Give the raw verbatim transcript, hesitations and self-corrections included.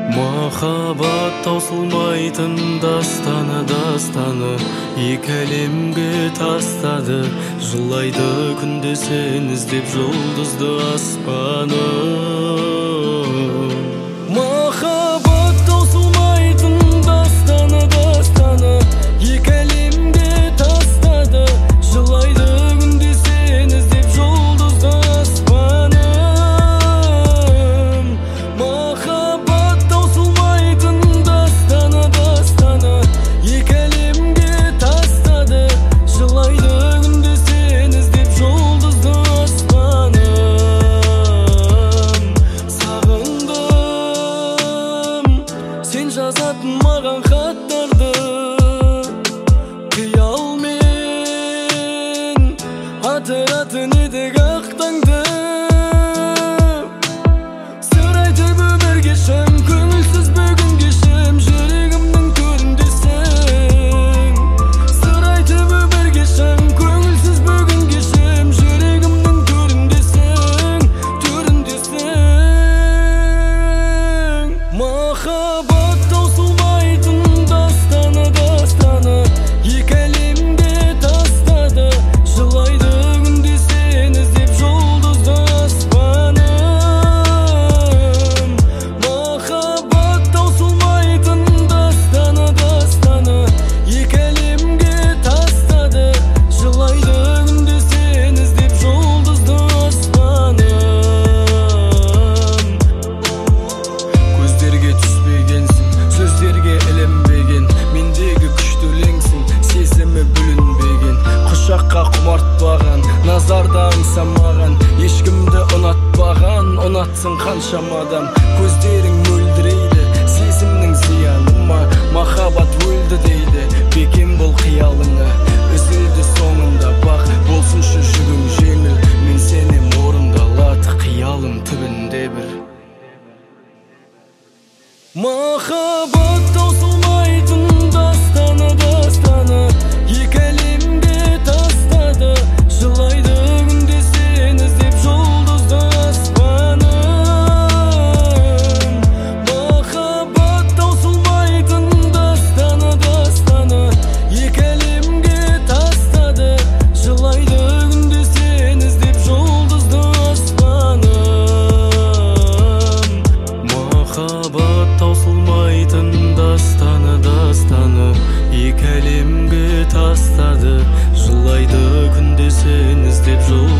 Махаббат таусылмайтын дастаны, дастаны екі әлемге тастады. Жылайды күнде сен іздеп жұлдызды аспаным. Махаббат таусылмайтын дастаны, дастаны екі әлемге тастады. Жылайды күнде сен іздеп жұлдызды аспаным. Махаббат таусылмайтын дастаны, дастаны екі әлемге тастады. Жылайды күнде сен іздеп жұлдызды аспаным. Сағындым сен жазатын маған хаттарды, қиялмен атыратын едік ақ таңды. Сыр айтып өмір кешім, көңілсіз бүгін кешім, жүрегімнің төріндесің. Сыр айтып өмір кешім, көңілсіз бүгін кешім, жүрегімнің төріндесің, төріндесің. Махаббат таусылмайтын дастаны, дастаны екі әлемге тастады. Жылайды күнде сен іздеп жұлдызды аспаным. Махаббат таусылмайтын дастаны, дастаны екі әлемге тастады. Жылайды күнде сен іздеп жұлдызды аспаным. Көздерге түспегенсің, сөздерге ілінбеген, мендегі күшті өлеңсің, сезімі бүлінбеген. Құшаққа құмартпаған, назарда аңсамаған, ешкімді ұнатпаған, ұнатсың қаншама адам. Көздерің мөлдірейді, сезімнің зияны ма? Махаббат өлді дейді, бекем бол қиялыңа. Үзілді соңында бақ, болсыншы жүгің жеңіл. Мен сенем орындалады қиялым түбінде бір. Махаббат таусылмайтын дастаны, дастаны екі әлемге тастады. Жылайды күнде сен іздеп жұлдызды аспаным. Махаббат таусылмайтын дастаны, дастаны екі әлемге тастады. Жылайды күнде сен іздеп жұлдызды аспаным. Махаббат таусылмайтын дастаны, дастаны екі әлемге тастады. Жылайды күнде сен іздеп жұлдызды